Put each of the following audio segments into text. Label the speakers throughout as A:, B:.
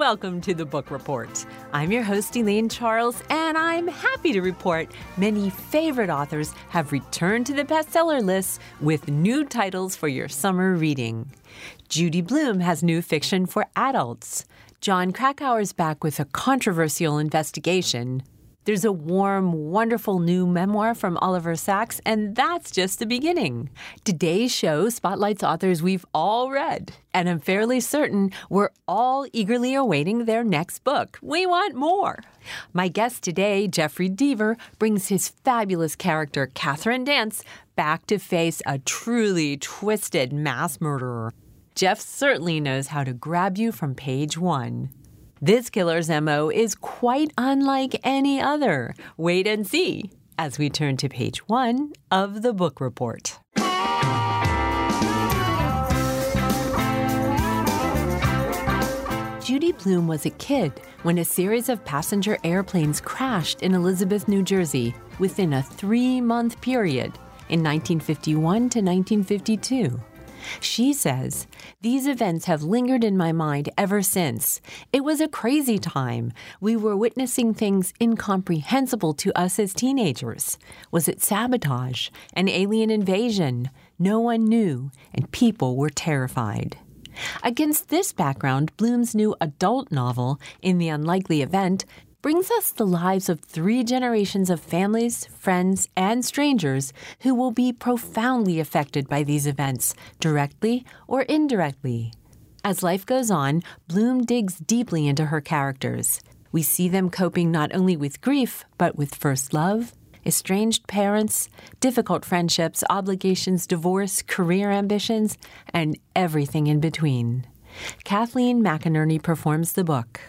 A: welcome to the Book Report. I'm your host, Elaine Charles, and I'm happy to report many favorite authors have returned to the bestseller lists with new titles for your summer reading. Judy Blume has new fiction for adults. Jon Krakauer's back with a controversial investigation. There's a warm, wonderful new memoir from Oliver Sacks, and that's just the beginning. Today's show spotlights authors we've all read, and I'm fairly certain we're all eagerly awaiting their next book. We want more. My guest today, Jeffrey Deaver, brings his fabulous character, Catherine Dance, back to face a truly twisted mass murderer. Jeff certainly knows how to grab you from page one. This killer's MO is quite unlike any other. Wait and see as we turn to page one of the Book Report. Judy Blume was a kid when a series of passenger airplanes crashed in Elizabeth, New Jersey within a 3-month period in 1951 to 1952. She says, "These events have lingered in my mind ever since. It was a crazy time. We were witnessing things incomprehensible to us as teenagers. Was it sabotage? An alien invasion? No one knew, and people were terrified." Against this background, Blume's new adult novel, In the Unlikely Event, brings us the lives of 3 generations of families, friends, and strangers who will be profoundly affected by these events, directly or indirectly. As life goes on, Blume digs deeply into her characters. We see them coping not only with grief, but with first love, estranged parents, difficult friendships, obligations, divorce, career ambitions, and everything in between. Kathleen McInerney performs the book.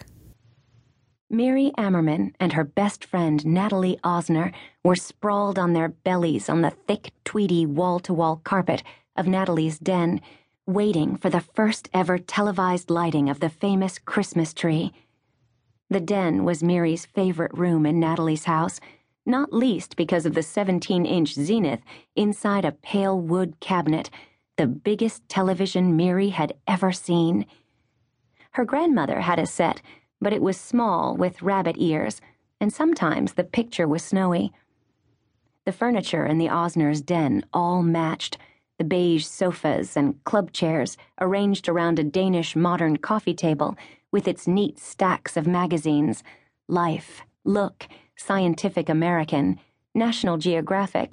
B: Mary Ammerman and her best friend Natalie Osner were sprawled on their bellies on the thick, tweedy wall-to-wall carpet of Natalie's den, waiting for the first ever televised lighting of the famous Christmas tree. The den was Mary's favorite room in Natalie's house, not least because of the 17-inch zenith inside a pale wood cabinet, the biggest television Mary had ever seen. Her grandmother had a set, but it was small with rabbit ears, and sometimes the picture was snowy. The furniture in the Osners' den all matched, the beige sofas and club chairs arranged around a Danish modern coffee table with its neat stacks of magazines, Life, Look, Scientific American, National Geographic.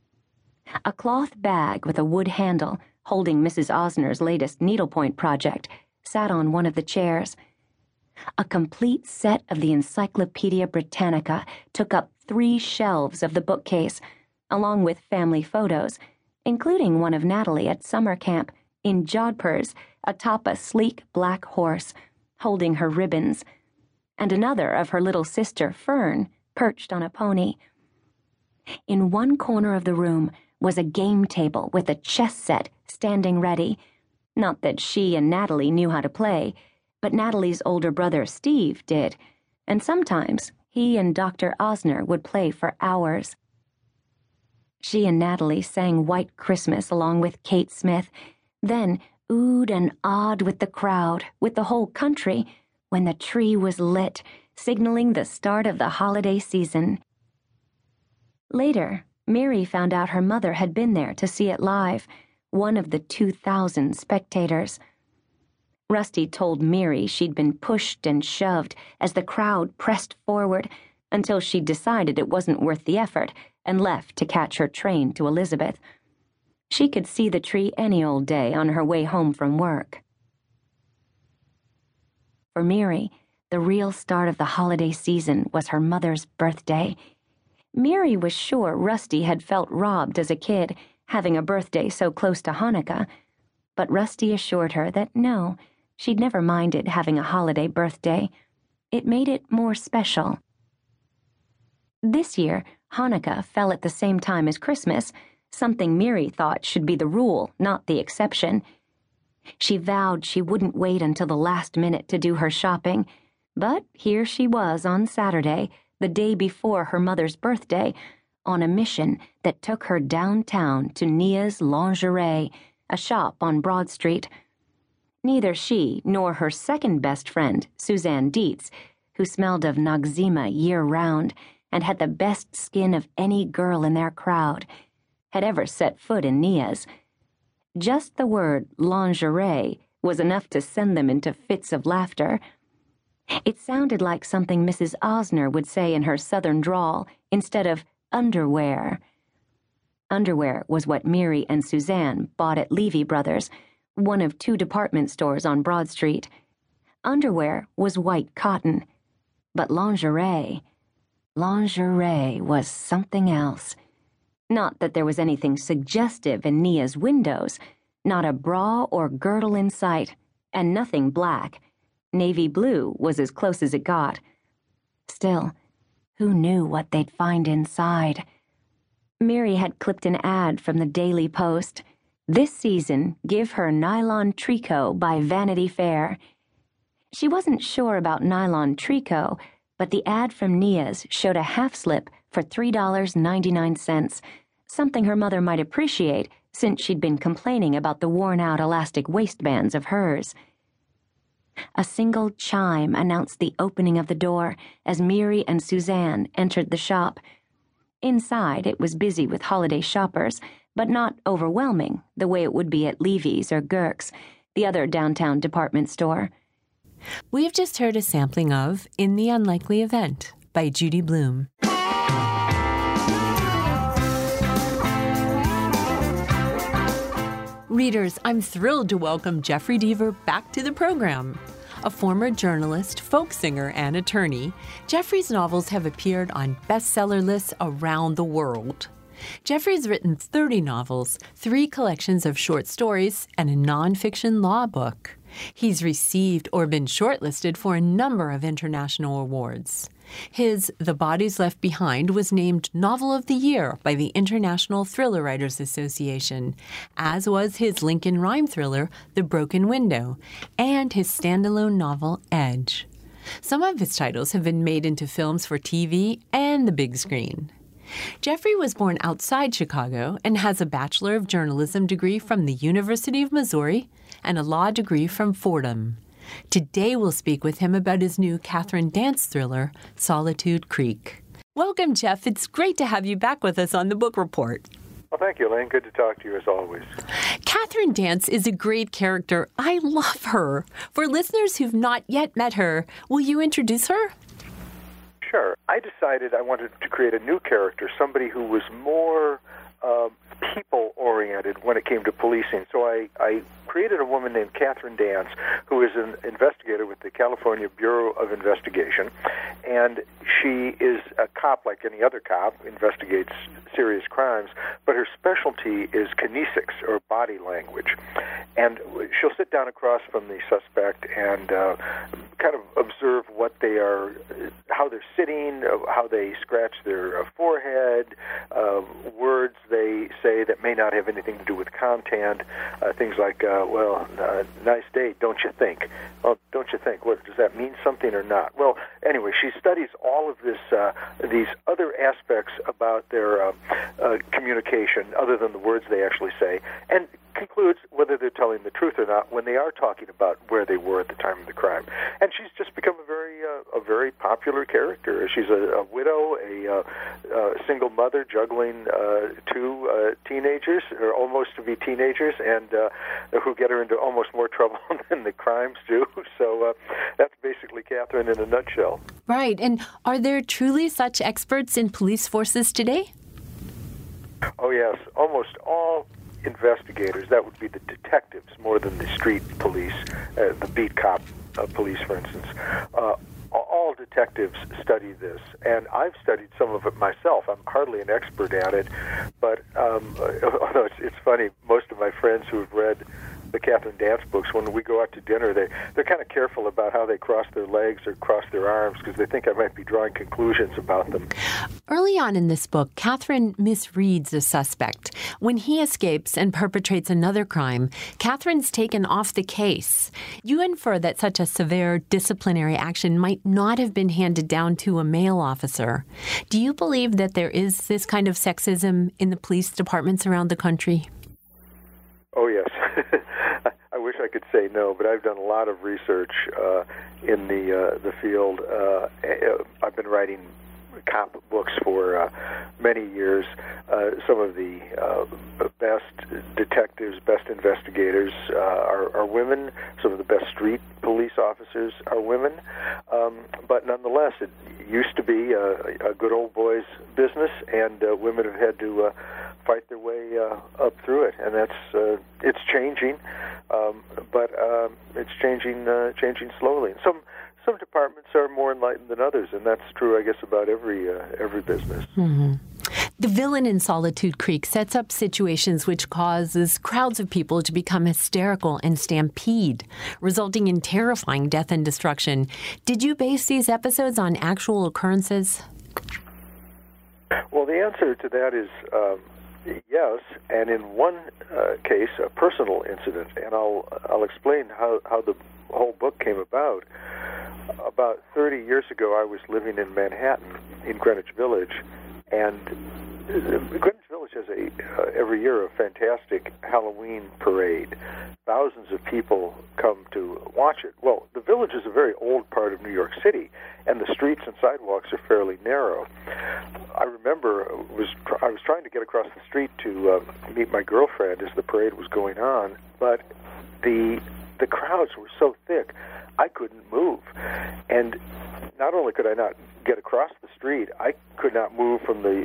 B: A cloth bag with a wood handle holding Mrs. Osner's latest needlepoint project sat on one of the chairs. A complete set of the Encyclopedia Britannica took up 3 shelves of the bookcase, along with family photos, including one of Natalie at summer camp in Jodhpurs atop a sleek black horse, holding her ribbons, and another of her little sister, Fern, perched on a pony. In one corner of the room was a game table with a chess set standing ready. Not that she and Natalie knew how to play, but Natalie's older brother, Steve, did, and sometimes he and Dr. Osner would play for hours. She and Natalie sang White Christmas along with Kate Smith, then oohed and awed with the crowd, with the whole country, when the tree was lit, signaling the start of the holiday season. Later, Mary found out her mother had been there to see it live, one of the 2,000 spectators. Rusty told Mary she'd been pushed and shoved as the crowd pressed forward until she decided it wasn't worth the effort and left to catch her train to Elizabeth. She could see the tree any old day on her way home from work. For Mary, the real start of the holiday season was her mother's birthday. Mary was sure Rusty had felt robbed as a kid, having a birthday so close to Hanukkah, but Rusty assured her that no, she'd never minded having a holiday birthday. It made it more special. This year, Hanukkah fell at the same time as Christmas, something Mary thought should be the rule, not the exception. She vowed she wouldn't wait until the last minute to do her shopping, but here she was on Saturday, the day before her mother's birthday, on a mission that took her downtown to Nia's Lingerie, a shop on Broad Street. Neither she nor her second best friend, Suzanne Dietz, who smelled of Noxzema year-round and had the best skin of any girl in their crowd, had ever set foot in Nia's. Just the word lingerie was enough to send them into fits of laughter. It sounded like something Mrs. Osner would say in her southern drawl instead of underwear. Underwear was what Miri and Suzanne bought at Levy Brothers, one of 2 department stores on Broad Street. Underwear was white cotton, but lingerie was something else. Not that there was anything suggestive in Nia's windows, not a bra or girdle in sight, and nothing black. Navy blue was as close as it got. Still, who knew what they'd find inside? Miri had clipped an ad from the Daily Post. This season, give her nylon tricot by Vanity Fair. She wasn't sure about nylon tricot, but the ad from Nia's showed a half-slip for $3.99, something her mother might appreciate since she'd been complaining about the worn-out elastic waistbands of hers. A single chime announced the opening of the door as Miri and Suzanne entered the shop. Inside, it was busy with holiday shoppers, but not overwhelming the way it would be at Levy's or Gerk's, the other downtown department store.
A: We've just heard a sampling of In the Unlikely Event by Judy Blume. Readers, I'm thrilled to welcome Jeffrey Deaver back to the program. A former journalist, folk singer, and attorney, Jeffrey's novels have appeared on bestseller lists around the world. Jeffrey's written 30 novels, 3 collections of short stories, and a nonfiction law book. He's received or been shortlisted for a number of international awards. His The Bodies Left Behind was named Novel of the Year by the International Thriller Writers Association, as was his Lincoln rhyme thriller, The Broken Window, and his standalone novel, Edge. Some of his titles have been made into films for TV and the big screen. Jeffrey was born outside Chicago and has a Bachelor of Journalism degree from the University of Missouri and a law degree from Fordham. Today we'll speak with him about his new Kathryn Dance thriller, Solitude Creek. Welcome, Jeff. It's great to have you back with us on the Book Report.
C: Well, thank you, Elaine. Good to talk to you as always.
A: Kathryn Dance is a great character. I love her. For listeners who've not yet met her, will you introduce her?
C: Sure. I decided I wanted to create a new character, somebody who was more people-oriented when it came to policing. So I created a woman named Kathryn Dance, who is an investigator with the California Bureau of Investigation, and she is a cop like any other cop, investigates serious crimes, but her specialty is kinesics, or body language. And she'll sit down across from the suspect and kind of observe what they are, how they're sitting, how they scratch their forehead, words they say that may not have anything to do with content, things like, nice day, don't you think? Well, don't you think? What, does that mean something or not? Well, anyway, she studies all of this, these other aspects about their communication, other than the words they actually say, and concludes whether they're telling the truth or not when they are talking about where they were at the time of the crime. And she's just become a very popular character. She's a widow, a single mother juggling 2 teenagers, or almost to be teenagers, and who get her into almost more trouble than the crimes do. So that's basically Kathryn in a nutshell.
A: Right. And are there truly such experts in police forces today?
C: Oh, yes. Almost all investigators, that would be the detectives more than the street police, the beat cop police, for instance. All detectives study this, and I've studied some of it myself. I'm hardly an expert at it, but although it's funny, most of my friends who have read the Kathryn Dance books, when we go out to dinner, they're kind of careful about how they cross their legs or cross their arms because they think I might be drawing conclusions about them.
A: Early on in this book, Kathryn misreads the suspect. When he escapes and perpetrates another crime, Kathryn's taken off the case. You infer that such a severe disciplinary action might not have been handed down to a male officer. Do you believe that there is this kind of sexism in the police departments around the country?
C: Oh, yes. I wish I could say no, but I've done a lot of research in the field. I've been writing cop books for many years. Some of the best detectives, best investigators are women. Some of the best street police officers are women. But nonetheless, it used to be a good old boys business, and women have had to fight their way up through it, and that's it's changing, but it's changing slowly. Some departments are more enlightened than others, and that's true, I guess, about every business.
A: Mm-hmm. The villain in Solitude Creek sets up situations which causes crowds of people to become hysterical and stampede, resulting in terrifying death and destruction. Did you base these episodes on actual occurrences?
C: Well, the answer to that is yes, and in one case, a personal incident, and I'll explain how the whole book came about. About 30 years ago, I was living in Manhattan, in Greenwich Village, and Greenwich Village has every year a fantastic Halloween parade. Thousands of people come to watch it. Well, the Village is a very old part of New York City, and the streets and sidewalks are fairly narrow. I remember I was trying to get across the street to meet my girlfriend as the parade was going on, but the crowds were so thick I couldn't move. And not only could I not get across the street, I could not move from the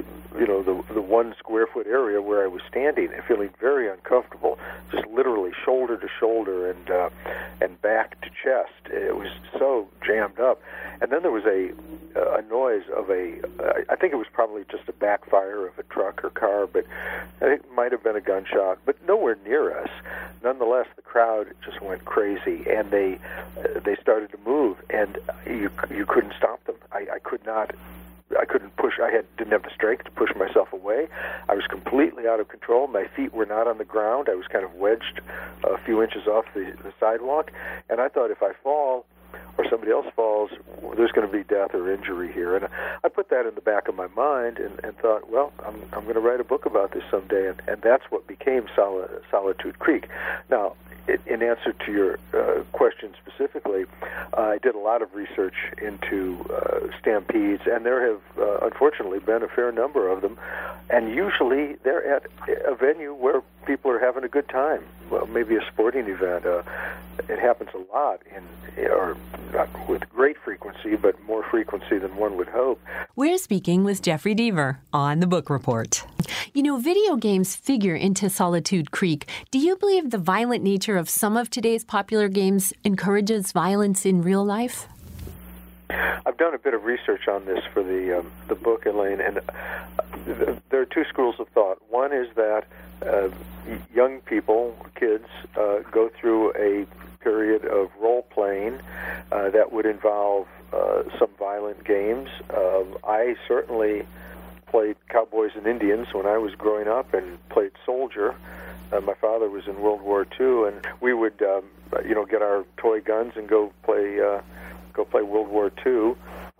C: 1 square foot area where I was standing and feeling very uncomfortable, just literally shoulder to shoulder and back to chest. It was so jammed up. And then there was a noise of I think it was probably just a backfire of a truck or car, but I think it might have been a gunshot, but nowhere near us. Nonetheless, the crowd just went crazy, and they started to move, and you couldn't stop them. I couldn't push. Didn't have the strength to push myself away. I was completely out of control. My feet were not on the ground. I was kind of wedged a few inches off the sidewalk, and I thought if I fall or somebody else falls, there's going to be death or injury here. And I put that in the back of my mind and thought, well, I'm going to write a book about this someday, and that's what became Solitude Creek. Now, in answer to your question specifically, I did a lot of research into stampedes, and there have unfortunately been a fair number of them, and usually they're at a venue where people are having a good time. Well, maybe a sporting event. It happens a lot, or not with great frequency, but more frequency than one would hope.
A: We're speaking with Jeffrey Deaver on The Book Report. You know, video games figure into Solitude Creek. Do you believe the violent nature of some of today's popular games encourages violence in real life?
C: I've done a bit of research on this for the book, Elaine, and there are two schools of thought. One is that young people, kids, go through a period of role-playing that would involve some violent games. I certainly played Cowboys and Indians when I was growing up and played soldier. My father was in World War II, and we would, get our toy guns and go play World War II.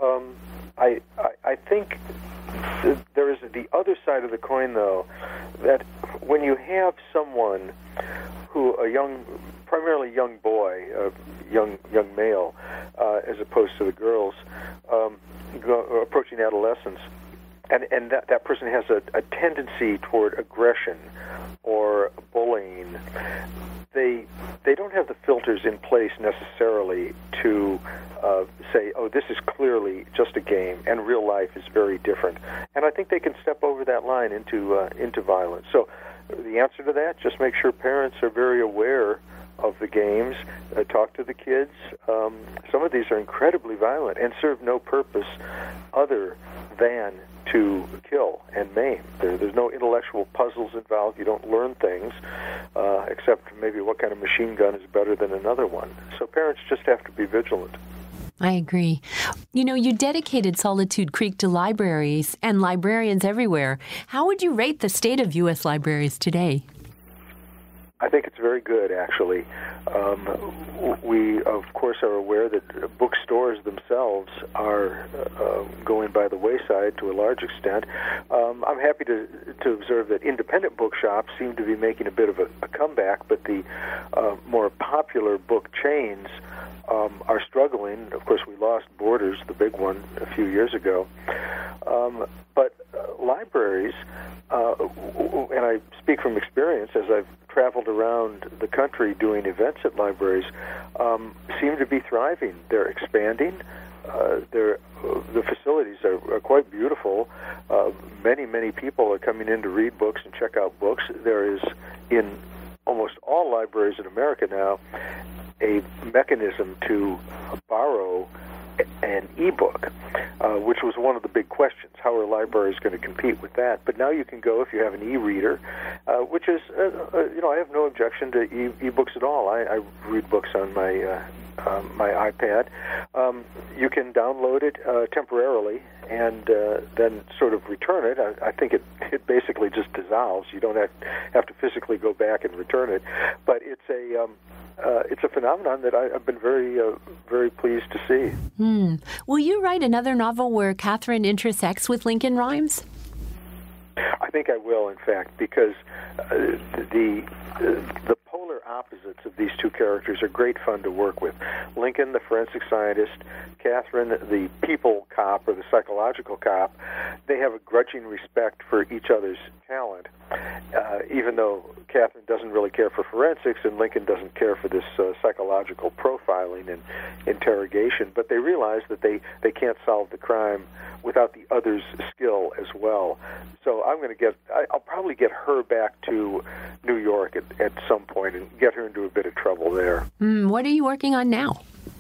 C: I think there is the other side of the coin, though, that when you have someone who, primarily young boy, young male, as opposed to the girls, approaching adolescence, and that person has a tendency toward aggression or bullying, they don't have the filters in place necessarily to say, oh, this is clearly just a game, and real life is very different. And I think they can step over that line into violence. So the answer to that, just make sure parents are very aware of the games, talk to the kids. Some of these are incredibly violent and serve no purpose other than to kill and maim. There's no intellectual puzzles involved. You don't learn things, except maybe what kind of machine gun is better than another one. So parents just have to be vigilant.
A: I agree. You know, you dedicated Solitude Creek to libraries and librarians everywhere. How would you rate the state of U.S. libraries today?
C: I think it's very good, actually. We, of course, are aware that bookstores themselves are going by the wayside to a large extent. I'm happy to observe that independent bookshops seem to be making a bit of a comeback, but the more popular book chains are struggling. Of course, we lost Borders, the big one, a few years ago. But libraries, and I speak from experience as I've traveled around the country doing events at libraries, seem to be thriving. They're expanding. The facilities are quite beautiful. Many people are coming in to read books and check out books. There is, in almost all libraries in America now, a mechanism to borrow an e-book, which was one of the big questions. How are libraries going to compete with that? But now you can go, if you have an e-reader, which is, I have no objection to e-books at all. I read books on my iPad. You can download it temporarily and then sort of return it. I think it basically just dissolves. You don't have to physically go back and return it. But it's a phenomenon that I've been very pleased to see.
A: Will you write another novel where Catherine intersects with Lincoln Rhymes?
C: I think I will, in fact, because the polar opposites of these two characters are great fun to work with. Lincoln, the forensic scientist, Catherine, the people cop or the psychological cop, they have a grudging respect for each other's talent, even though Catherine doesn't really care for forensics and Lincoln doesn't care for this psychological profiling and interrogation, but they realize that they can't solve the crime without the other's skill as well. So I'll probably get her back to New York at some point and get her into a bit of trouble there.
A: What are you working on now?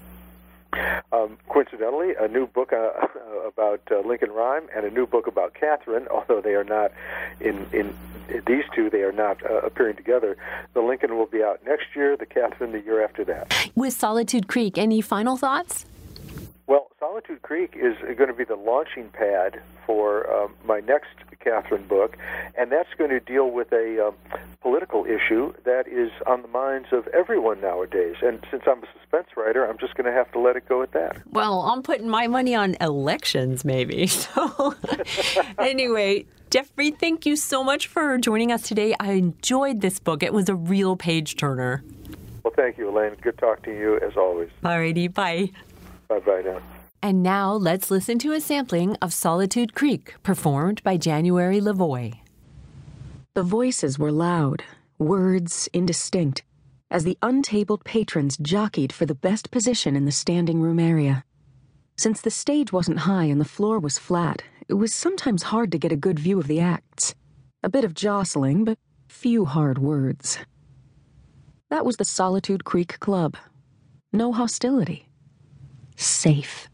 C: Coincidentally, a new book about Lincoln Rhyme and a new book about Catherine, although they are not in these two, they are not appearing together. The Lincoln will be out next year, the Catherine the year after that.
A: With Solitude Creek, any final thoughts?
C: Well, Solitude Creek is going to be the launching pad for my next Catherine book, and that's going to deal with a political issue that is on the minds of everyone nowadays. And since I'm a suspense writer, I'm just going to have to let it go at that.
A: Well, I'm putting my money on elections, maybe. So anyway, Jeffrey, thank you so much for joining us today. I enjoyed this book. It was a real page-turner.
C: Well, thank you, Elaine. Good talking to you, as always.
A: All righty, bye.
C: Bye-bye now.
A: And now let's listen to a sampling of Solitude Creek, performed by January Lavoie.
D: The voices were loud, words indistinct, as the untabled patrons jockeyed for the best position in the standing room area. Since the stage wasn't high and the floor was flat, it was sometimes hard to get a good view of the acts. A bit of jostling, but few hard words. That was the Solitude Creek Club. No hostility. Safe.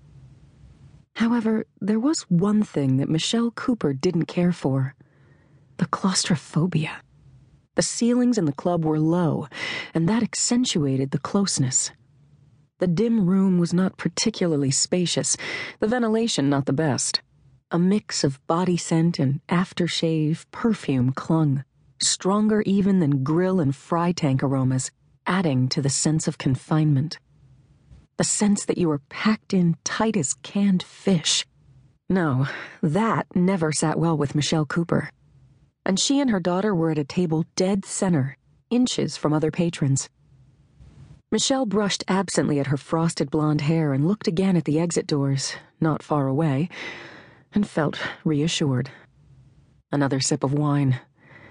D: However, there was one thing that Michelle Cooper didn't care for. The claustrophobia. The ceilings in the club were low, and that accentuated the closeness. The dim room was not particularly spacious, the ventilation not the best. A mix of body scent and aftershave perfume clung, stronger even than grill and fry tank aromas, adding to the sense of confinement. The sense that you were packed in tight as canned fish. No, that never sat well with Michelle Cooper. And she and her daughter were at a table dead center, inches from other patrons. Michelle brushed absently at her frosted blonde hair and looked again at the exit doors, not far away, and felt reassured. Another sip of wine.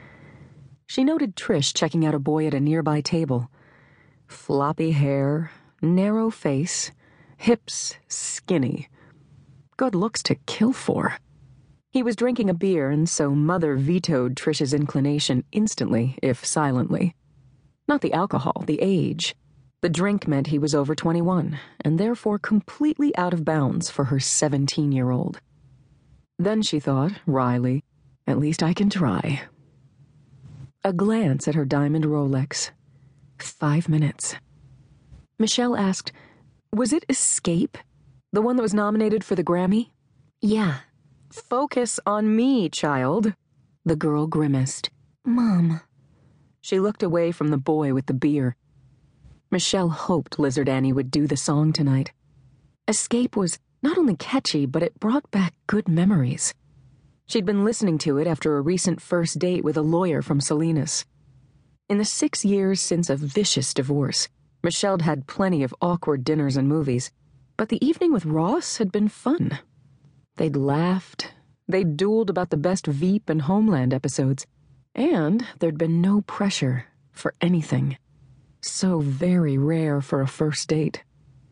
D: She noted Trish checking out a boy at a nearby table. Floppy hair, narrow face, hips skinny. Good looks to kill for. He was drinking a beer, and so Mother vetoed Trish's inclination instantly, if silently. Not the alcohol, the age. The drink meant he was over 21, and therefore completely out of bounds for her 17-year-old. Then she thought, wryly, at least I can try. A glance at her diamond Rolex. 5 minutes. Michelle asked, "Was it Escape? The one that was nominated for the Grammy?"
B: Yeah.
D: "Focus on me, child." The girl grimaced.
B: Mom.
D: She looked away from the boy with the beer. Michelle hoped Lizard Annie would do the song tonight. Escape was not only catchy, but it brought back good memories. She'd been listening to it after a recent first date with a lawyer from Salinas. In the 6 years since a vicious divorce, Michelle'd had plenty of awkward dinners and movies, but the evening with Ross had been fun. They'd laughed, they'd dueled about the best Veep and Homeland episodes, and there'd been no pressure for anything. So very rare for a first date.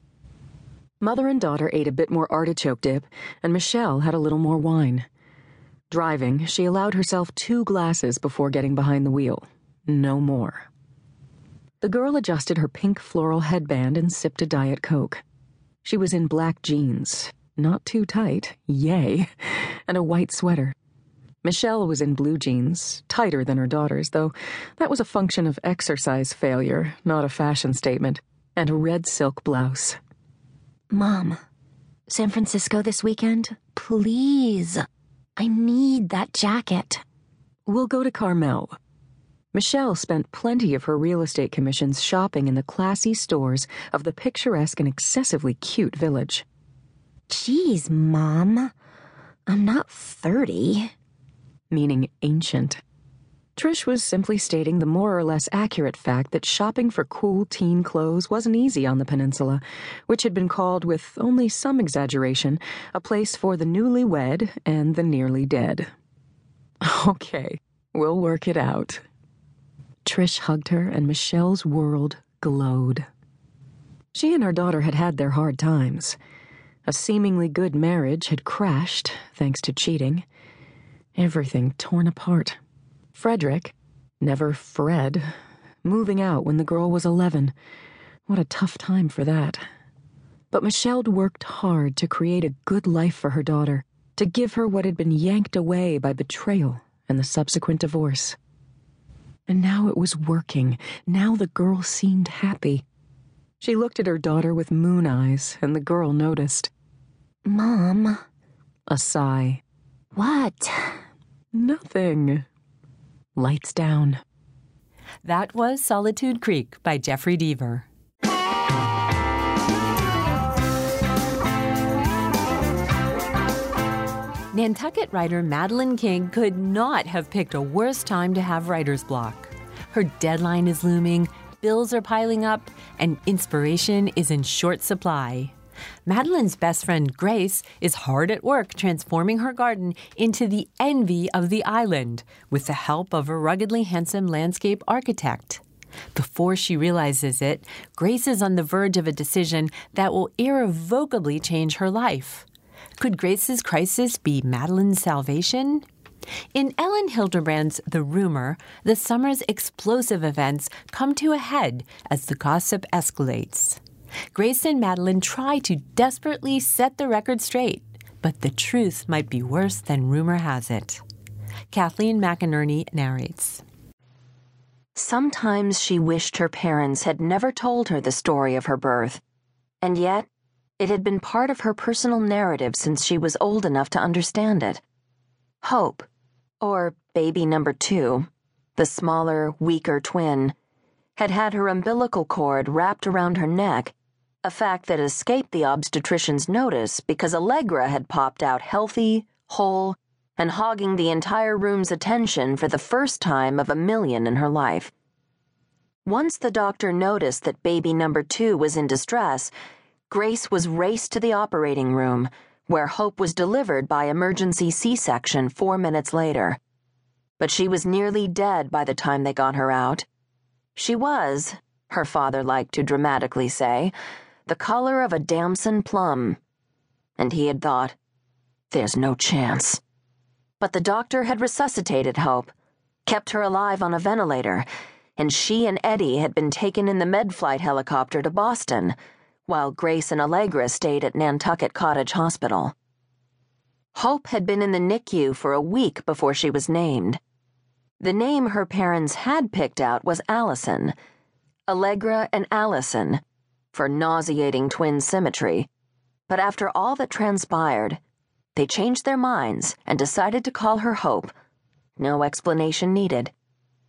D: Mother and daughter ate a bit more artichoke dip, and Michelle had a little more wine. Driving, she allowed herself 2 glasses before getting behind the wheel. No more. The girl adjusted her pink floral headband and sipped a Diet Coke. She was in black jeans, not too tight, yay, and a white sweater. Michelle was in blue jeans, tighter than her daughter's, though that was a function of exercise failure, not a fashion statement, and a red silk blouse.
B: Mom, San Francisco this weekend? Please. I need that jacket.
D: We'll go to Carmel. Michelle spent plenty of her real estate commissions shopping in the classy stores of the picturesque and excessively cute village.
B: Geez, Mom. I'm not 30.
D: Meaning ancient. Trish was simply stating the more or less accurate fact that shopping for cool teen clothes wasn't easy on the peninsula, which had been called, with only some exaggeration, a place for the newlywed and the nearly dead. Okay, we'll work it out. Trish hugged her, and Michelle's world glowed. She and her daughter had had their hard times. A seemingly good marriage had crashed, thanks to cheating. Everything torn apart. Frederick, never Fred, moving out when the girl was 11. What a tough time for that. But Michelle'd worked hard to create a good life for her daughter, to give her what had been yanked away by betrayal and the subsequent divorce. And now it was working. Now the girl seemed happy. She looked at her daughter with moon eyes, and the girl noticed.
B: Mom.
D: A sigh.
B: What?
D: Nothing. Lights down.
A: That was Solitude Creek by Jeffrey Deaver. Nantucket writer Madeline King could not have picked a worse time to have writer's block. Her deadline is looming, bills are piling up, and inspiration is in short supply. Madeline's best friend Grace is hard at work transforming her garden into the envy of the island with the help of a ruggedly handsome landscape architect. Before she realizes it, Grace is on the verge of a decision that will irrevocably change her life. Could Grace's crisis be Madeline's salvation? In Ellen Hilderbrand's The Rumor, the summer's explosive events come to a head as the gossip escalates. Grace and Madeline try to desperately set the record straight, but the truth might be worse than rumor has it. Kathleen McInerney narrates.
B: Sometimes she wished her parents had never told her the story of her birth, and yet it had been part of her personal narrative since she was old enough to understand it. Hope, or baby number 2, the smaller, weaker twin, had had her umbilical cord wrapped around her neck, a fact that escaped the obstetrician's notice because Allegra had popped out healthy, whole, and hogging the entire room's attention for the first time of 1,000,000 in her life. Once the doctor noticed that baby number 2 was in distress, Grace was raced to the operating room, where Hope was delivered by emergency C-section 4 minutes later. But she was nearly dead by the time they got her out. She was, her father liked to dramatically say, the color of a damson plum. And he had thought, there's no chance. But the doctor had resuscitated Hope, kept her alive on a ventilator, and she and Eddie had been taken in the med-flight helicopter to Boston, while Grace and Allegra stayed at Nantucket Cottage Hospital. Hope had been in the NICU for a week before she was named. The name her parents had picked out was Allison, Allegra and Allison, for nauseating twin symmetry, but after all that transpired, they changed their minds and decided to call her Hope. No explanation needed.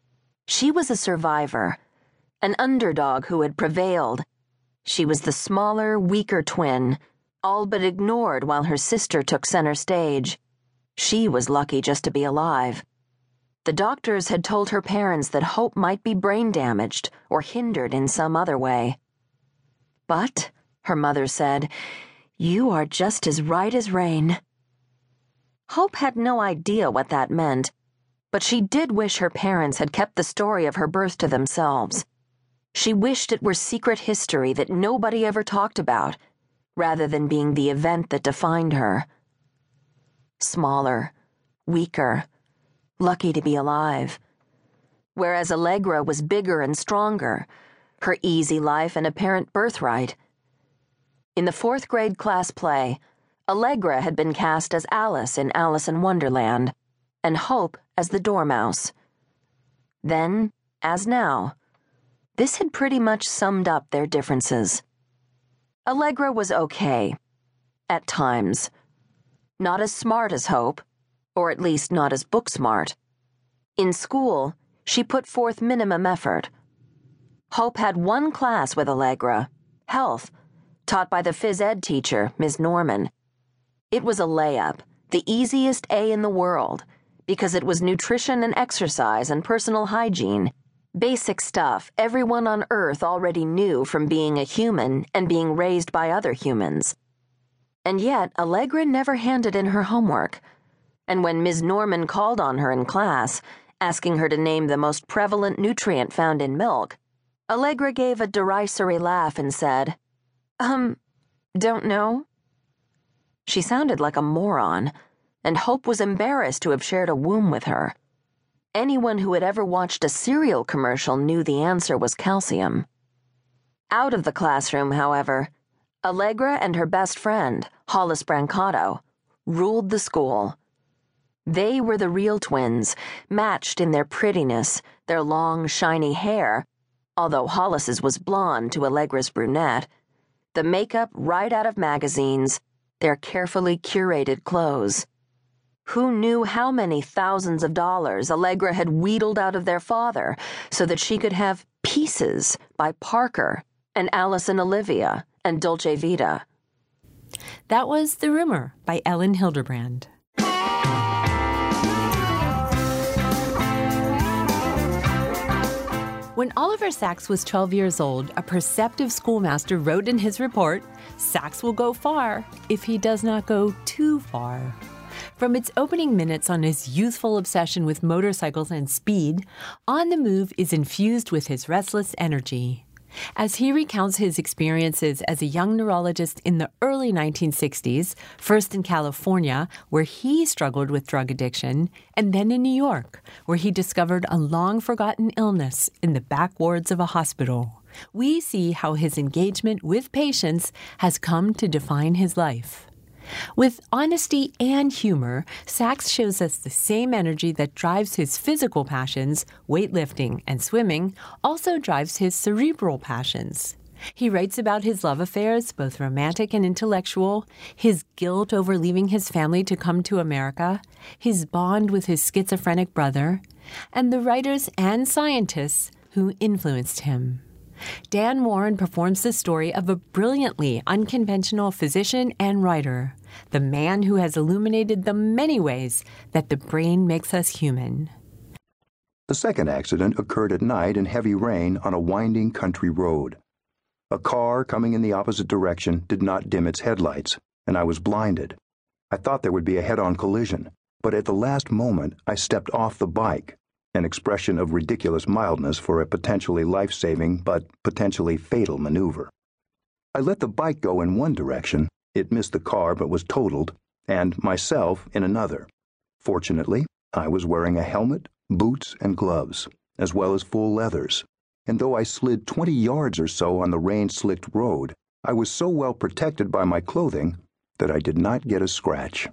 E: She was a survivor, an underdog who had prevailed. She was the smaller, weaker twin, all but ignored while her sister took center stage. She was lucky just to be alive. The doctors had told her parents that Hope might be brain damaged or hindered in some other way. But, her mother said, "You are just as right as rain." Hope had no idea what that meant, but she did wish her parents had kept the story of her birth to themselves. She wished it were secret history that nobody ever talked about, rather than being the event that defined her. Smaller, weaker, lucky to be alive. Whereas Allegra was bigger and stronger, her easy life an apparent birthright. In the 4th grade class play, Allegra had been cast as Alice in Alice in Wonderland, and Hope as the Dormouse. Then, as now, this had pretty much summed up their differences. Allegra was okay, at times. Not as smart as Hope, or at least not as book smart. In school, she put forth minimum effort. Hope had one class with Allegra, health, taught by the phys ed teacher, Ms. Norman. It was a layup, the easiest A in the world, because it was nutrition and exercise and personal hygiene, basic stuff everyone on Earth already knew from being a human and being raised by other humans. And yet, Allegra never handed in her homework. And when Ms. Norman called on her in class, asking her to name the most prevalent nutrient found in milk, Allegra gave a derisory laugh and said, don't know." She sounded like a moron, and Hope was embarrassed to have shared a womb with her. Anyone who had ever watched a cereal commercial knew the answer was calcium. Out of the classroom, however, Allegra and her best friend, Hollis Brancato, ruled the school. They were the real twins, matched in their prettiness, their long, shiny hair, although Hollis's was blonde to Allegra's brunette, the makeup right out of magazines, their carefully curated clothes. Who knew how many thousands of dollars Allegra had wheedled out of their father so that she could have Pieces by Parker and Alice and Olivia and Dolce Vita?
A: That was The Rumor by Ellen Hilderbrand. When Oliver Sacks was 12 years old, a perceptive schoolmaster wrote in his report, "Sacks will go far if he does not go too far." From its opening minutes on his youthful obsession with motorcycles and speed, On the Move is infused with his restless energy. As he recounts his experiences as a young neurologist in the early 1960s, first in California, where he struggled with drug addiction, and then in New York, where he discovered a long-forgotten illness in the back wards of a hospital, we see how his engagement with patients has come to define his life. With honesty and humor, Sacks shows us the same energy that drives his physical passions, weightlifting and swimming, also drives his cerebral passions. He writes about his love affairs, both romantic and intellectual, his guilt over leaving his family to come to America, his bond with his schizophrenic brother, and the writers and scientists who influenced him. Dan Warren performs the story of a brilliantly unconventional physician and writer, the man who has illuminated the many ways that the brain makes us human.
F: The second accident occurred at night in heavy rain on a winding country road. A car coming in the opposite direction did not dim its headlights, and I was blinded. I thought there would be a head-on collision, but at the last moment I stepped off the bike, an expression of ridiculous mildness for a potentially life-saving but potentially fatal maneuver. I let the bike go in one direction, it missed the car but was totaled, and myself in another. Fortunately, I was wearing a helmet, boots, and gloves, as well as full leathers, and though I slid 20 yards or so on the rain-slicked road, I was so well protected by my clothing that I did not get a scratch.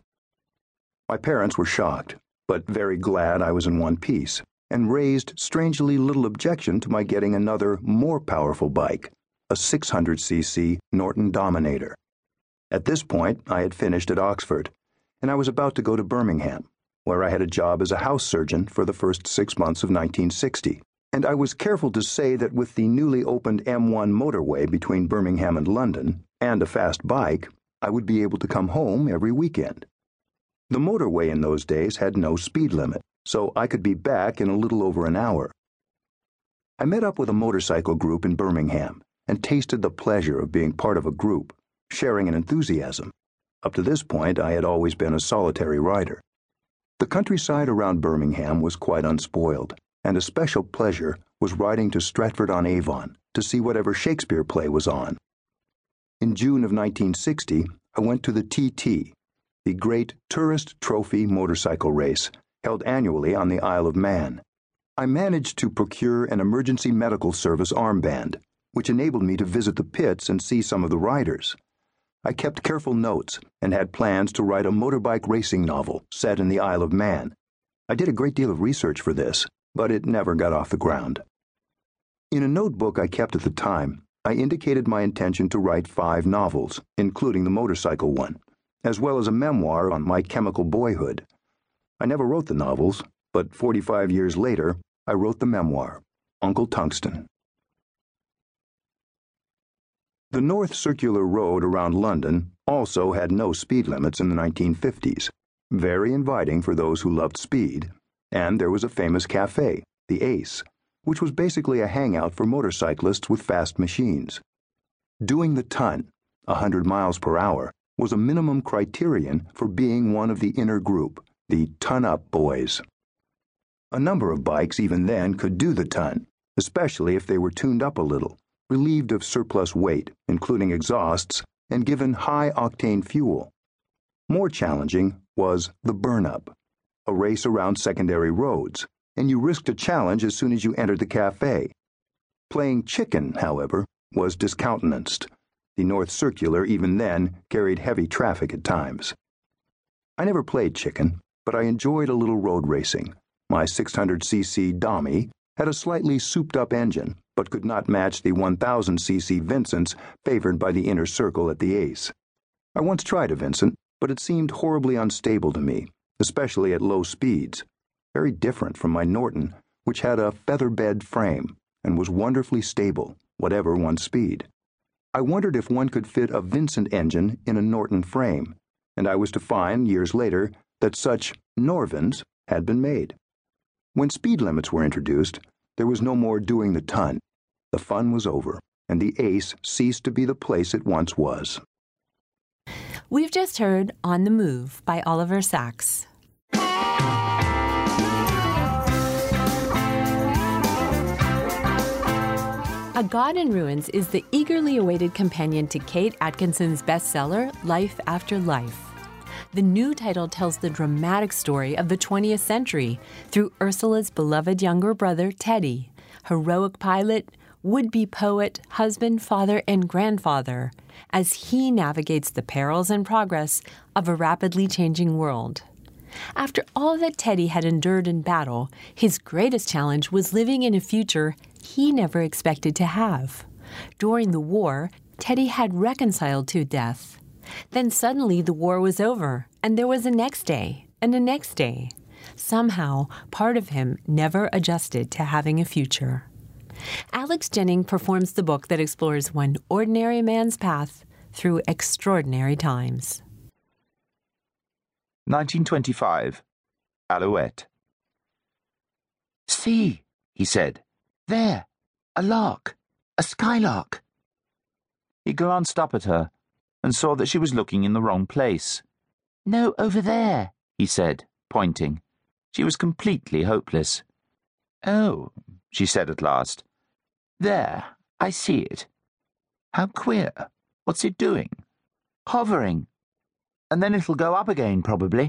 F: My parents were shocked, but very glad I was in one piece, and raised strangely little objection to my getting another, more powerful bike, a 600cc Norton Dominator. At this point, I had finished at Oxford, and I was about to go to Birmingham, where I had a job as a house surgeon for the first 6 months of 1960, and I was careful to say that with the newly opened M1 motorway between Birmingham and London, and a fast bike, I would be able to come home every weekend. The motorway in those days had no speed limit, so I could be back in a little over an hour. I met up with a motorcycle group in Birmingham and tasted the pleasure of being part of a group, sharing an enthusiasm. Up to this point, I had always been a solitary rider. The countryside around Birmingham was quite unspoiled, and a special pleasure was riding to Stratford-on-Avon to see whatever Shakespeare play was on. In June of 1960, I went to the TT, the great tourist trophy motorcycle race held annually on the Isle of Man. I managed to procure an emergency medical service armband, which enabled me to visit the pits and see some of the riders. I kept careful notes and had plans to write a motorbike racing novel set in the Isle of Man. I did a great deal of research for this, but it never got off the ground. In a notebook I kept at the time, I indicated my intention to write 5 novels, including the motorcycle one, as well as a memoir on my chemical boyhood. I never wrote the novels, but 45 years later, I wrote the memoir, Uncle Tungsten. The North Circular Road around London also had no speed limits in the 1950s, very inviting for those who loved speed, and there was a famous cafe, the Ace, which was basically a hangout for motorcyclists with fast machines. Doing the ton, 100 miles per hour, was a minimum criterion for being one of the inner group, the ton-up boys. A number of bikes even then could do the ton, especially if they were tuned up a little, relieved of surplus weight, including exhausts, and given high-octane fuel. More challenging was the burn-up, a race around secondary roads, and you risked a challenge as soon as you entered the cafe. Playing chicken, however, was discountenanced. The North Circular, even then, carried heavy traffic at times. I never played chicken, but I enjoyed a little road racing. My 600cc Dommy had a slightly souped-up engine, but could not match the 1000cc Vincents favored by the inner circle at the Ace. I once tried a Vincent, but it seemed horribly unstable to me, especially at low speeds, very different from my Norton, which had a feather-bed frame and was wonderfully stable, whatever one's speed. I wondered if one could fit a Vincent engine in a Norton frame, and I was to find, years later, that such Norvins had been made. When speed limits were introduced, there was no more doing the ton. The fun was over, and the Ace ceased to be the place it once was.
A: We've just heard On the Move by Oliver Sacks. A God in Ruins is the eagerly awaited companion to Kate Atkinson's bestseller, Life After Life. The new title tells the dramatic story of the 20th century through Ursula's beloved younger brother, Teddy, heroic pilot, would-be poet, husband, father, and grandfather, as he navigates the perils and progress of a rapidly changing world. After all that Teddy had endured in battle, his greatest challenge was living in a future he never expected to have. During the war, Teddy had reconciled to death. Then suddenly the war was over, and there was a next day, and a next day. Somehow, part of him never adjusted to having a future. Alex Jennings performs the book that explores one ordinary man's path through extraordinary times.
G: 1925. Alouette. "See," he said. "There, a lark, a skylark." He glanced up at her and saw that she was looking in the wrong place. "No, over there," he said, pointing. She was completely hopeless. "Oh," she said at last. "There, I see it. How queer. What's it doing?" "Hovering. And then it'll go up again, probably."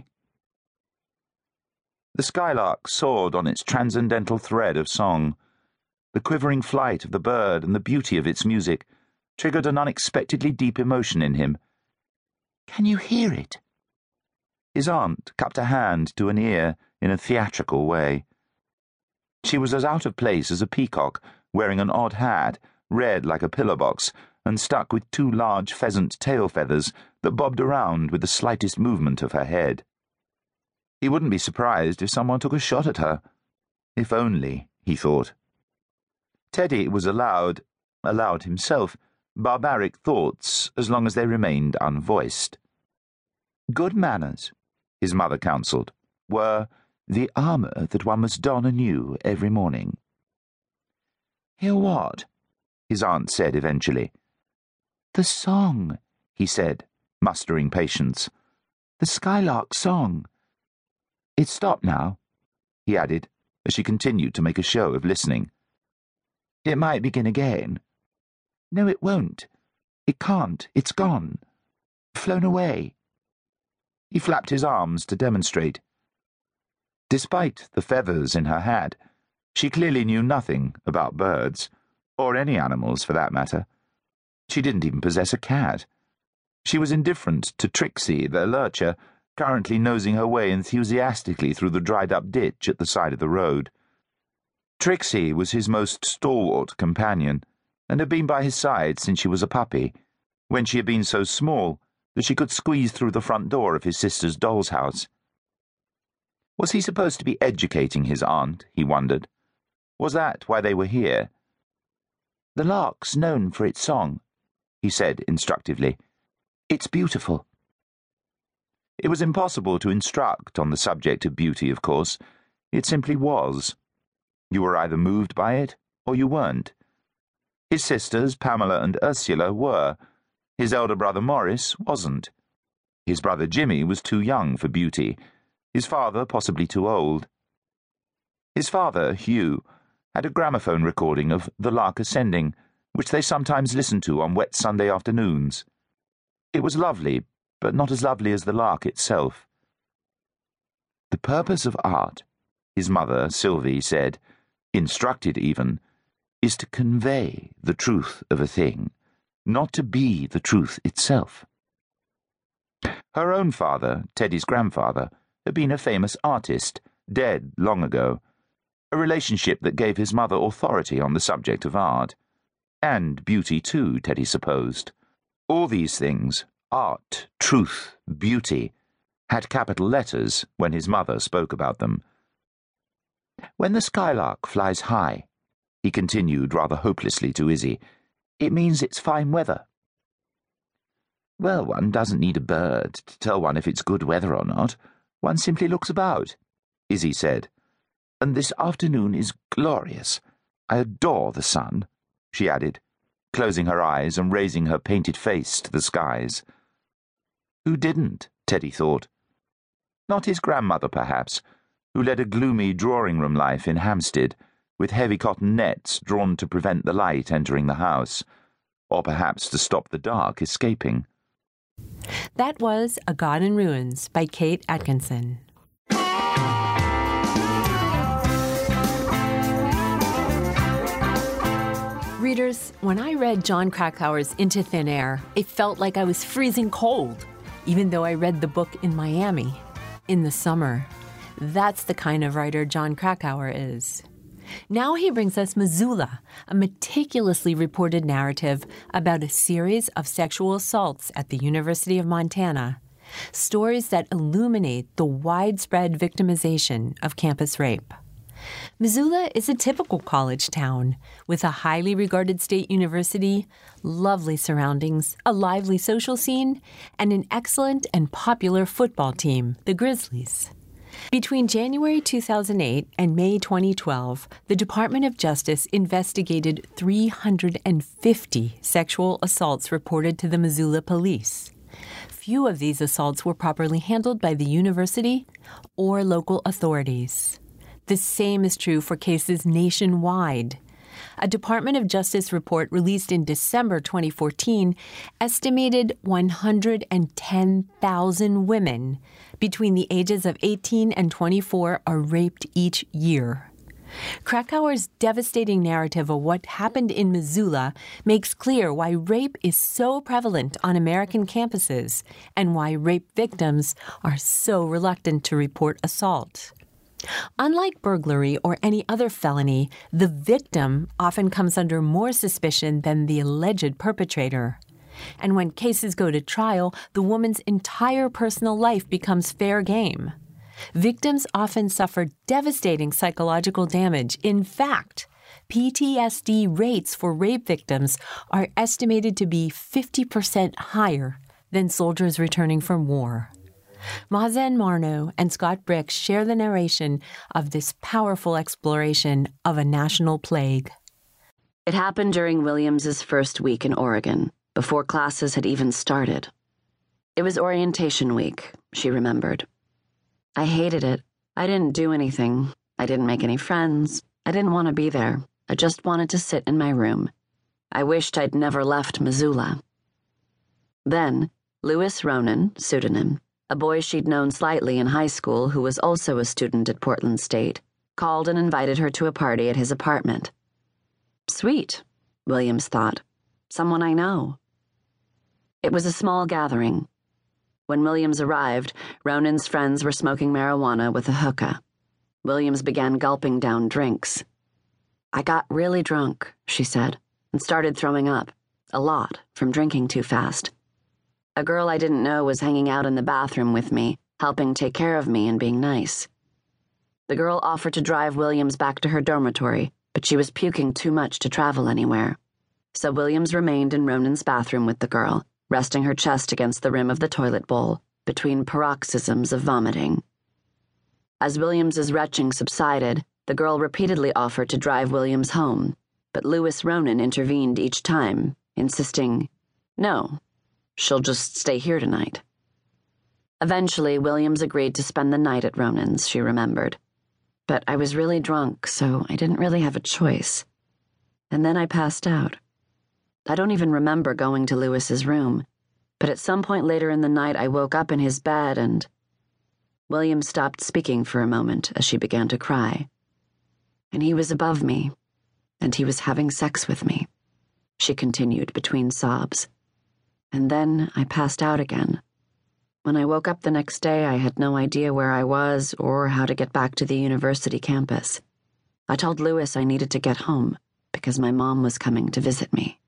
G: The skylark soared on its transcendental thread of song. The quivering flight of the bird and the beauty of its music triggered an unexpectedly deep emotion in him. "Can you hear it?" His aunt cupped a hand to an ear in a theatrical way. She was as out of place as a peacock, wearing an odd hat, red like a pillar box, and stuck with 2 large pheasant tail feathers that bobbed around with the slightest movement of her head. He wouldn't be surprised if someone took a shot at her. If only, he thought. Teddy was allowed himself, barbaric thoughts as long as they remained unvoiced. Good manners, his mother counselled, were the armour that one must don anew every morning. "Hear what?" his aunt said eventually. "The song," he said, mustering patience. "The Skylark song. It's stopped now," he added, as she continued to make a show of listening. "It might begin again." "No, it won't. It can't. It's gone. Flown away." He flapped his arms to demonstrate. Despite the feathers in her hat, she clearly knew nothing about birds, or any animals for that matter. She didn't even possess a cat. She was indifferent to Trixie, the lurcher, currently nosing her way enthusiastically through the dried-up ditch at the side of the road. Trixie was his most stalwart companion, and had been by his side since she was a puppy, when she had been so small that she could squeeze through the front door of his sister's doll's house. Was he supposed to be educating his aunt, he wondered? Was that why they were here? "The lark's known for its song," he said instructively. "It's beautiful." It was impossible to instruct on the subject of beauty, of course. It simply was. You were either moved by it, or you weren't. His sisters, Pamela and Ursula, were. His elder brother Maurice wasn't. His brother Jimmy was too young for beauty. His father possibly too old. His father, Hugh, had a gramophone recording of The Lark Ascending, which they sometimes listened to on wet Sunday afternoons. It was lovely, but not as lovely as the lark itself. The purpose of art, his mother, Sylvie, said, instructed even, is to convey the truth of a thing, not to be the truth itself. Her own father, Teddy's grandfather, had been a famous artist, dead long ago, a relationship that gave his mother authority on the subject of art. And beauty too, Teddy supposed. All these things, art, truth, beauty, had capital letters when his mother spoke about them. "When the skylark flies high," he continued rather hopelessly to Izzy, "it means it's fine weather." "Well, one doesn't need a bird to tell one if it's good weather or not. One simply looks about," Izzy said. "And this afternoon is glorious. I adore the sun," she added, closing her eyes and raising her painted face to the skies. Who didn't, Teddy thought. Not his grandmother, perhaps, who led a gloomy drawing-room life in Hampstead, with heavy cotton nets drawn to prevent the light entering the house, or perhaps to stop the dark escaping.
A: That was A God in Ruins by Kate Atkinson. Readers, when I read Jon Krakauer's Into Thin Air, it felt like I was freezing cold, even though I read the book in Miami, in the summer. That's the kind of writer Jon Krakauer is. Now he brings us Missoula, a meticulously reported narrative about a series of sexual assaults at the University of Montana, stories that illuminate the widespread victimization of campus rape. Missoula is a typical college town, with a highly regarded state university, lovely surroundings, a lively social scene, and an excellent and popular football team, the Grizzlies. Between January 2008 and May 2012, the Department of Justice investigated 350 sexual assaults reported to the Missoula police. Few of these assaults were properly handled by the university or local authorities. The same is true for cases nationwide. A Department of Justice report released in December 2014 estimated 110,000 women between the ages of 18 and 24 are raped each year. Krakauer's devastating narrative of what happened in Missoula makes clear why rape is so prevalent on American campuses and why rape victims are so reluctant to report assault. Unlike burglary or any other felony, the victim often comes under more suspicion than the alleged perpetrator. And when cases go to trial, the woman's entire personal life becomes fair game. Victims often suffer devastating psychological damage. In fact, PTSD rates for rape victims are estimated to be 50% higher than soldiers returning from war. Mazen Marno and Scott Bricks share the narration of this powerful exploration of a national plague.
H: It happened during Williams's first week in Oregon, before classes had even started. It was orientation week, she remembered. I hated it. I didn't do anything. I didn't make any friends. I didn't want to be there. I just wanted to sit in my room. I wished I'd never left Missoula. Then, Lewis Ronan, pseudonym, a boy she'd known slightly in high school who was also a student at Portland State, called and invited her to a party at his apartment. Sweet, Williams thought. Someone I know. It was a small gathering. When Williams arrived, Ronan's friends were smoking marijuana with a hookah. Williams began gulping down drinks. I got really drunk, she said, and started throwing up. A lot, from drinking too fast. A girl I didn't know was hanging out in the bathroom with me, helping take care of me and being nice. The girl offered to drive Williams back to her dormitory, but she was puking too much to travel anywhere. So Williams remained in Ronan's bathroom with the girl, resting her chest against the rim of the toilet bowl, between paroxysms of vomiting. As Williams's retching subsided, the girl repeatedly offered to drive Williams home, but Lewis Ronan intervened each time, insisting, "No, she'll just stay here tonight." Eventually, Williams agreed to spend the night at Ronan's, she remembered. But I was really drunk, so I didn't really have a choice. And then I passed out. I don't even remember going to Lewis's room, but at some point later in the night I woke up in his bed and... Williams stopped speaking for a moment as she began to cry. And he was above me, and he was having sex with me, she continued between sobs. And then I passed out again. When I woke up the next day, I had no idea where I was or how to get back to the university campus. I told Lewis I needed to get home because my mom was coming to visit me.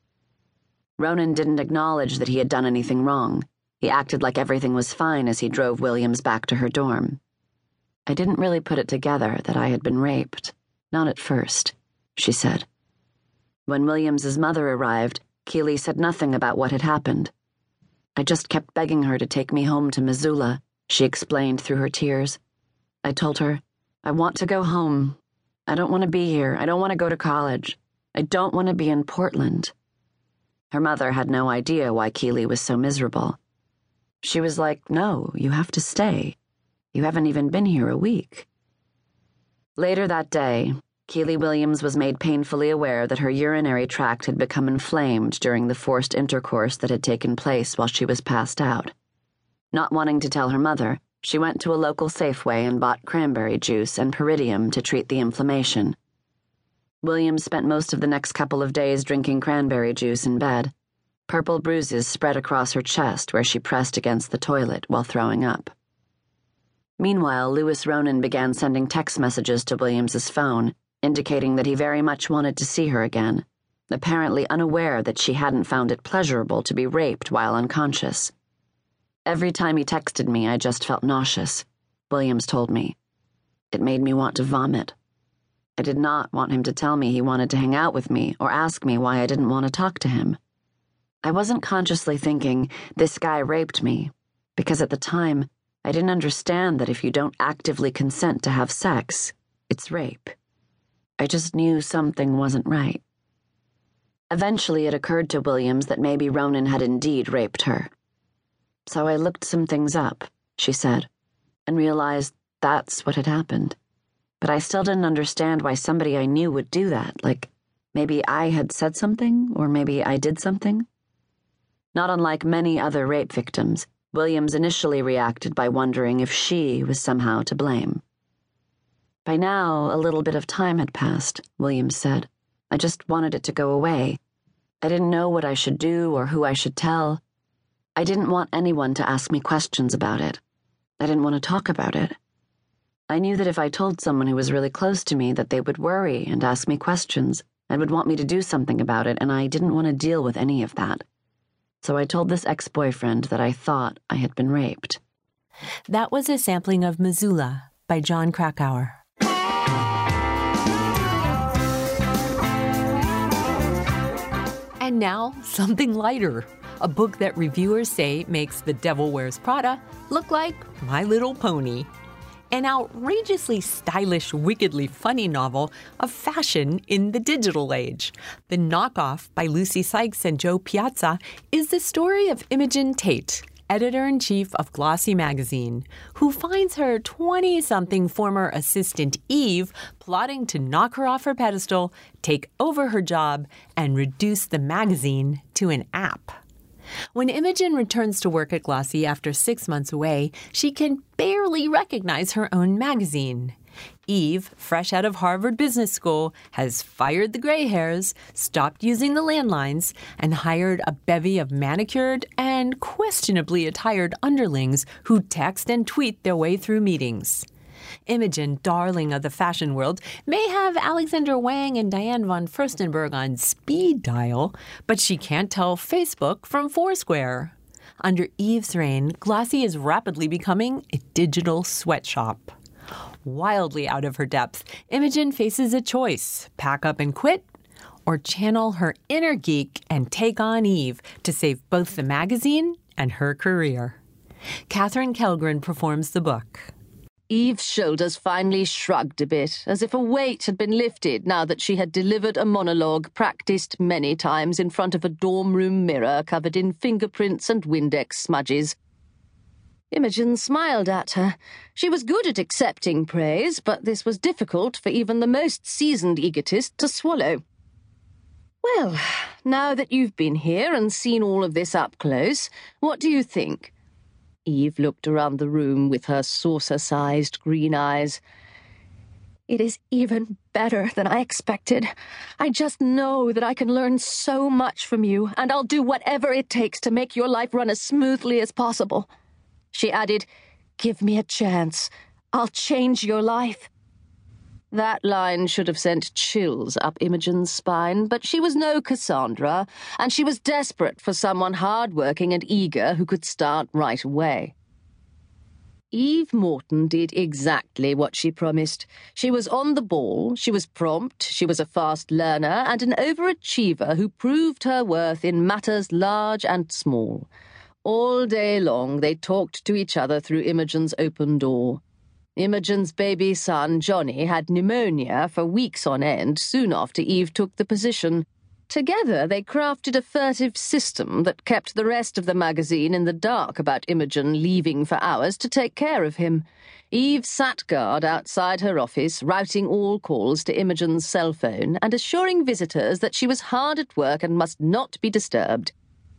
H: Ronan didn't acknowledge that he had done anything wrong. He acted like everything was fine as he drove Williams back to her dorm. I didn't really put it together that I had been raped. Not at first, she said. When Williams's mother arrived, Keeley said nothing about what had happened. I just kept begging her to take me home to Missoula, she explained through her tears. I told her, I want to go home. I don't want to be here. I don't want to go to college. I don't want to be in Portland. Her mother had no idea why Keeley was so miserable. She was like, no, you have to stay. You haven't even been here a week. Later that day, Keeley Williams was made painfully aware that her urinary tract had become inflamed during the forced intercourse that had taken place while she was passed out. Not wanting to tell her mother, she went to a local Safeway and bought cranberry juice and Pyridium to treat the inflammation. Williams spent most of the next couple of days drinking cranberry juice in bed. Purple bruises spread across her chest where she pressed against the toilet while throwing up. Meanwhile, Lewis Ronan began sending text messages to Williams's phone, indicating that he very much wanted to see her again, apparently unaware that she hadn't found it pleasurable to be raped while unconscious. Every time he texted me, I just felt nauseous, Williams told me. It made me want to vomit. I did not want him to tell me he wanted to hang out with me or ask me why I didn't want to talk to him. I wasn't consciously thinking, this guy raped me, because at the time, I didn't understand that if you don't actively consent to have sex, it's rape. I just knew something wasn't right. Eventually, it occurred to Williams that maybe Ronan had indeed raped her. So I looked some things up, she said, and realized that's what had happened. But I still didn't understand why somebody I knew would do that, like maybe I had said something, or maybe I did something. Not unlike many other rape victims, Williams initially reacted by wondering if she was somehow to blame. By now, a little bit of time had passed, Williams said. I just wanted it to go away. I didn't know what I should do or who I should tell. I didn't want anyone to ask me questions about it. I didn't want to talk about it. I knew that if I told someone who was really close to me that they would worry and ask me questions and would want me to do something about it, and I didn't want to deal with any of that. So I told this ex-boyfriend that I thought I had been raped.
A: That was a sampling of Missoula by Jon Krakauer. And now, something lighter. A book that reviewers say makes The Devil Wears Prada look like My Little Pony. An outrageously stylish, wickedly funny novel of fashion in the digital age. The Knockoff by Lucy Sykes and Joe Piazza is the story of Imogen Tate, editor-in-chief of Glossy magazine, who finds her 20-something former assistant Eve plotting to knock her off her pedestal, take over her job, and reduce the magazine to an app. When Imogen returns to work at Glossy after 6 months away, she can barely recognize her own magazine. Eve, fresh out of Harvard Business School, has fired the gray hairs, stopped using the landlines, and hired a bevy of manicured and questionably attired underlings who text and tweet their way through meetings. Imogen, darling of the fashion world, may have Alexander Wang and Diane von Furstenberg on speed dial, but she can't tell Facebook from Foursquare. Under Eve's reign, Glossy is rapidly becoming a digital sweatshop. Wildly out of her depth, Imogen faces a choice: pack up and quit, or channel her inner geek and take on Eve to save both the magazine and her career. Katherine Kellgren performs the book.
I: Eve's shoulders finally shrugged a bit, as if a weight had been lifted now that she had delivered a monologue practiced many times in front of a dorm room mirror covered in fingerprints and Windex smudges. Imogen smiled at her. She was good at accepting praise, but this was difficult for even the most seasoned egotist to swallow. Well, now that you've been here and seen all of this up close, what do you think? Eve looked around the room with her saucer-sized green eyes. It is even better than I expected. I just know that I can learn so much from you, and I'll do whatever it takes to make your life run as smoothly as possible. She added, "Give me a chance. I'll change your life." That line should have sent chills up Imogen's spine, but she was no Cassandra, and she was desperate for someone hard-working and eager who could start right away. Eve Morton did exactly what she promised. She was on the ball, she was prompt, she was a fast learner, and an overachiever who proved her worth in matters large and small. All day long they talked to each other through Imogen's open door. Imogen's baby son, Johnny, had pneumonia for weeks on end soon after Eve took the position. Together they crafted a furtive system that kept the rest of the magazine in the dark about Imogen leaving for hours to take care of him. Eve sat guard outside her office, routing all calls to Imogen's cell phone and assuring visitors that she was hard at work and must not be disturbed.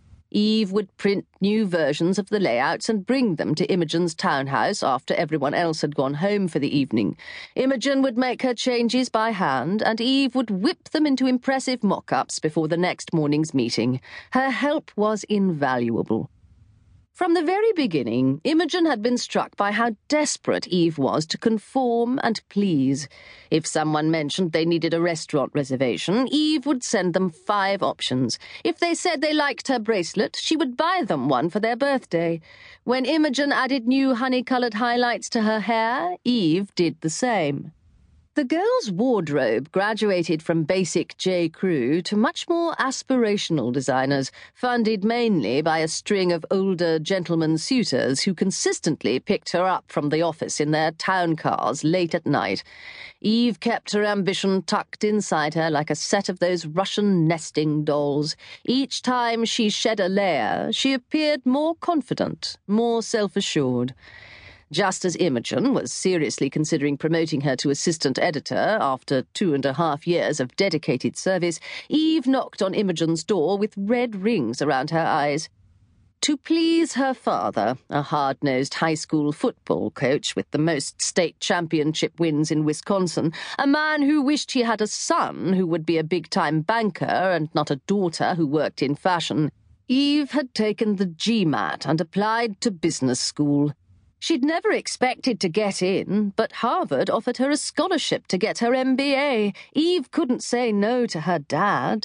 I: Eve would print new versions of the layouts and bring them to Imogen's townhouse after everyone else had gone home for the evening. Imogen would make her changes by hand, and Eve would whip them into impressive mock-ups before the next morning's meeting. Her help was invaluable. From the very beginning, Imogen had been struck by how desperate Eve was to conform and please. If someone mentioned they needed a restaurant reservation, Eve would send them 5 options. If they said they liked her bracelet, she would buy them one for their birthday. When Imogen added new honey-coloured highlights to her hair, Eve did the same. The girl's wardrobe graduated from basic J. Crew to much more aspirational designers, funded mainly by a string of older gentleman suitors who consistently picked her up from the office in their town cars late at night. Eve kept her ambition tucked inside her like a set of those Russian nesting dolls. Each time she shed a layer, she appeared more confident, more self-assured. Just as Imogen was seriously considering promoting her to assistant editor after 2.5 years of dedicated service, Eve knocked on Imogen's door with red rings around her eyes. To please her father, a hard-nosed high school football coach with the most state championship wins in Wisconsin, a man who wished he had a son who would be a big-time banker and not a daughter who worked in fashion, Eve had taken the GMAT and applied to business school. She'd never expected to get in, but Harvard offered her a scholarship to get her MBA. Eve couldn't say no to her dad.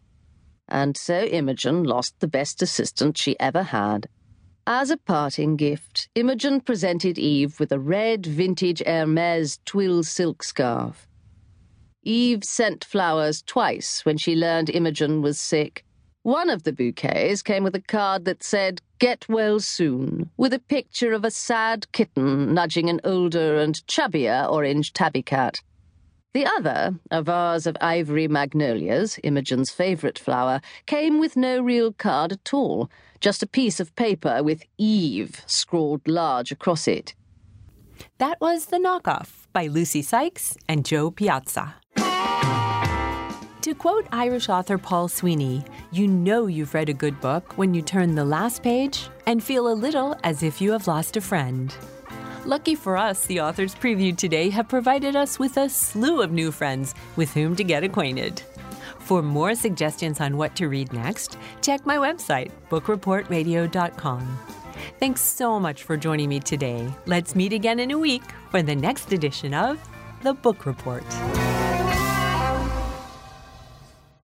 I: And so Imogen lost the best assistant she ever had. As a parting gift, Imogen presented Eve with a red vintage Hermès twill silk scarf. Eve sent flowers twice when she learned Imogen was sick. One of the bouquets came with a card that said, "Get well soon," with a picture of a sad kitten nudging an older and chubbier orange tabby cat. The other, a vase of ivory magnolias, Imogen's favourite flower, came with no real card at all, just a piece of paper with Eve scrawled large across it.
A: That was The Knockoff by Lucy Sykes and Joe Piazza. To quote Irish author Paul Sweeney, you know you've read a good book when you turn the last page and feel a little as if you have lost a friend. Lucky for us, the authors previewed today have provided us with a slew of new friends with whom to get acquainted. For more suggestions on what to read next, check my website, bookreportradio.com. Thanks so much for joining me today. Let's meet again in a week for the next edition of The Book Report.